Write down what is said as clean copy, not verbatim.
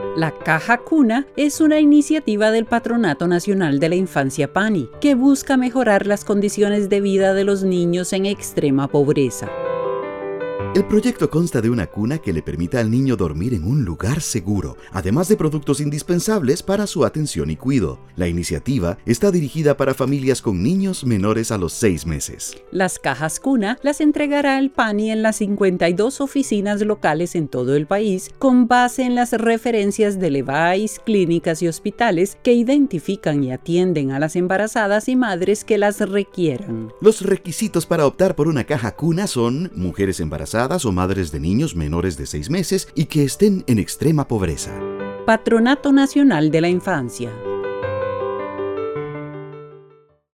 La Caja Cuna es una iniciativa del Patronato Nacional de la Infancia PANI que busca mejorar las condiciones de vida de los niños en extrema pobreza. El proyecto consta de una cuna que le permita al niño dormir en un lugar seguro, además de productos indispensables para su atención y cuidado. La iniciativa está dirigida para familias con niños menores a los 6 meses. Las cajas cuna las entregará el PANI en las 52 oficinas locales en todo el país, con base en las referencias del EVAIS, clínicas y hospitales que identifican y atienden a las embarazadas y madres que las requieran. Los requisitos para optar por una caja cuna son mujeres embarazadas o madres de niños menores de 6 meses y que estén en extrema pobreza. Patronato Nacional de la Infancia.